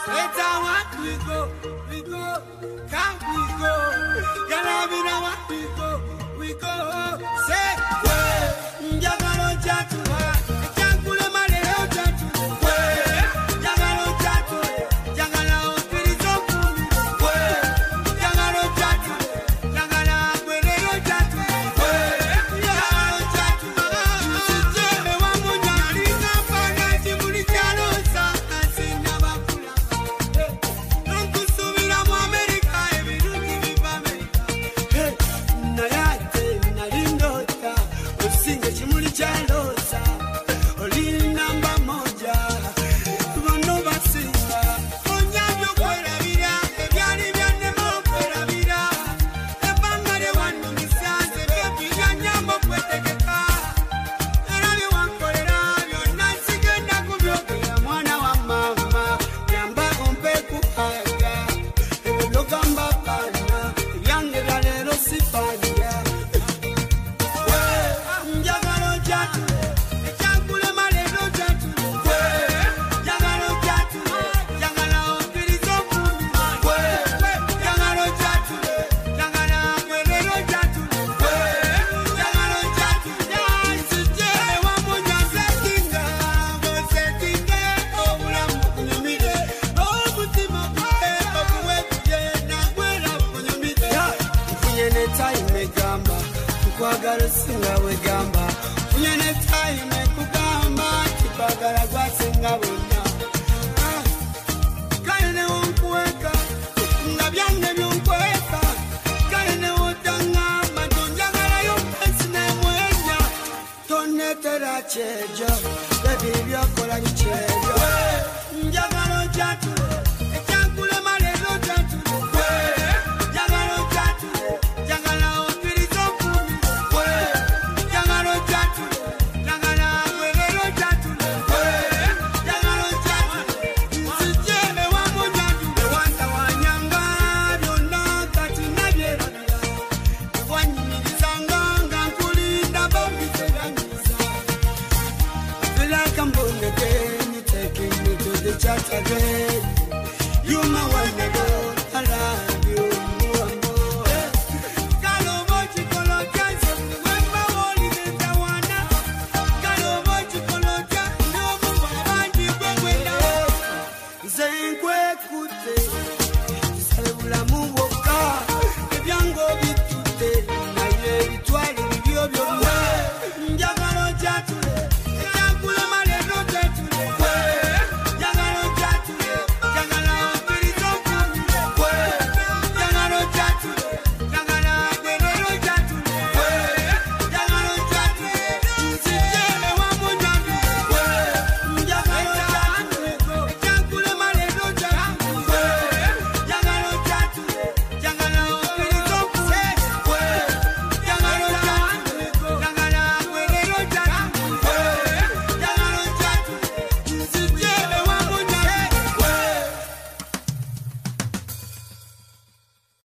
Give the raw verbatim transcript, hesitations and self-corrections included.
It's a what we go, we go, can we go? Galabina what we go, we go. Say, way, Jagalo Jatu, Jankule Maleo Jatu, way, Jagalo Jatu, Jagala Pirizo, way, Jagalo Jatu, Jagala Pirizo Jatu, way, Jagalo Jatu, Jeme Wamu Jarina Pagati Mulicalosa, Asina Bakula, Nunkusumira mu America, Ebiruki Viva America, Nayate, Narindota, Usinge Chimuli Chalosa, Oli namba moja, Bono Basinga, Onyanyo Kwera Vira, Ebyali Byane Mo Kwera Vira, Ebangare Wanu Misanze, Bebi Nyambo Kwetekeka, Erabi Wankolera, Yonansigenda Kubyogera, Mwana wa Mama, Nyamba Ompe Kuhaga, Ebelogamba Pana, Ebyange Galero Sipanya, Jagalo Jatu, Jankule Malero Jatu, Jagalo Jatu, Jagala Pirizo Kumi, Jagalo Jatu, Jagala Pirizo Jatu, Jagalo Jatu, Sije Wamunya Setinga, Setinga, Oula Mukunyumide, Obutima Kwe, Okuwe Kuje, Nagwela Mukunyumide, Kunyene Time Gamba, Kukwagala Singa Wegamba, Kunyene Time Kugamba, Kipagala Gwasenga Wena, Kaine Wonkweka, Ngabyange Byonkweka, Kaine Wotanga, Matonjagala Yompesine Mwenya, Tonetera Chejo, Baby Byokola Chejo, Jagalo Jatu, Jankule Malero Jatu, Jagalo Jatu, Jagala Pirizo Kumi, Jagalo Jatu, Jagala Pirizo Jatu, Jagalo Jatu, Sije Wamu Jatu, Wanta Wanyanga, Yona Kati Nabiera, Wanyimizanga, Ngankulinda Bambi Serangisa. I feel like I'm born again, you're taking me to the church again. You my